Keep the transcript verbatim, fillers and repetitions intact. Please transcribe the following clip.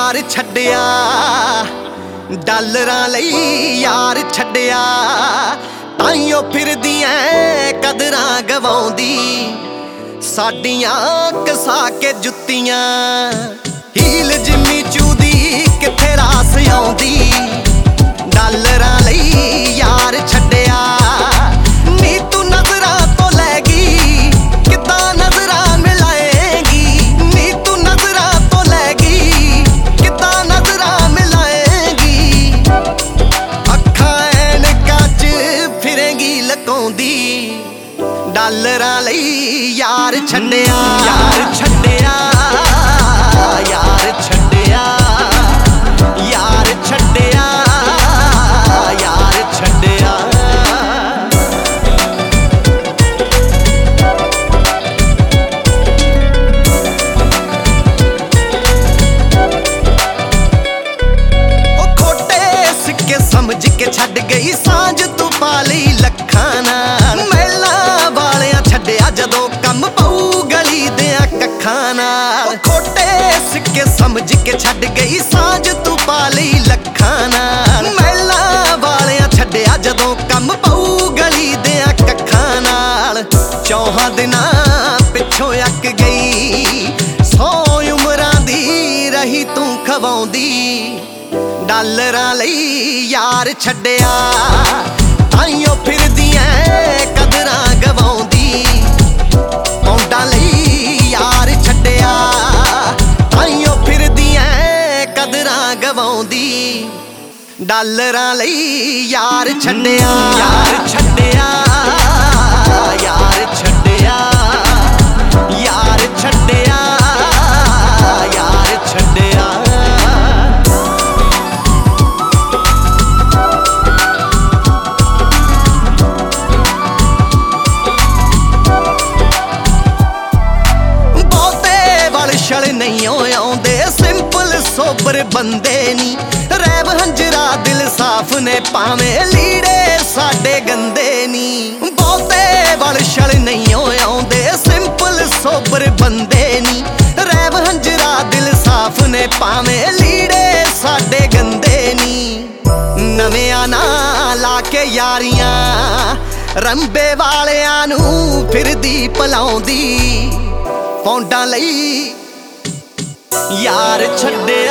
यार छड्डिया डॉलरां लई यार छड्डिया ताइयों फिरदी ऐ कदरां गवाउंदी साडियां कसा के जुत्तियां हील जिम्मी चूदी किथे रास आउंदी डॉलरां लई यार छड्डिया नी तू नजरां तो लै गई किदां नजरां मिलाएगी नी तू नजरां तो लै गई किदां नजरां मिलाएगी अखां ऐनकां च फिरेंगी लकाउंदी डॉलरां लई यार छड्डिया यार छड्डिया यार छड्डिया यार छड्डिया यार छड्डिया ओ खोटे सिक्के समझ के छड्ड गई सांझ तू पा लई लखां नाल मैलां वालियां छड्डिया जदों कम पऊ गली दियां कखां नाल खोटे सिक्के समझ के छड्ड गई सांझ तू पा लई लखां नाल मैलां वालियां छड्डिया जदों कम पऊ गली दियां कखां नाल चौहां दिनां पिछों अक गई सौ उमरां दी रही तू खवाउंदी डॉलरां लई यार छड्डिया ताइयों फिरदी ऐ कदरां गवाउंदी पौंडां लई यार छड्डिया ताइयों फिरदी ऐ कदरां गवाउंदी डॉलरां लई यार छड्डिया यार छड्डिया यार छड्डिया यार छड्डिया यार छड्डिया छल नहीं आउंदे सिंपल सोबर बंदे नी रैब हंजरा दिल साफ ने भावें लीड़े साडे गंदे नी बहुते वल छल नहीं आउंदे सिंपल सोबर बंदे नी रैब हंजरा दिल साफ ने भावें लीड़े साडे गंदे नी नवियां ना ला के यारियां रंबे वालियां नू फिरदी भलाउंदी पौंडां लई यार छड्डिया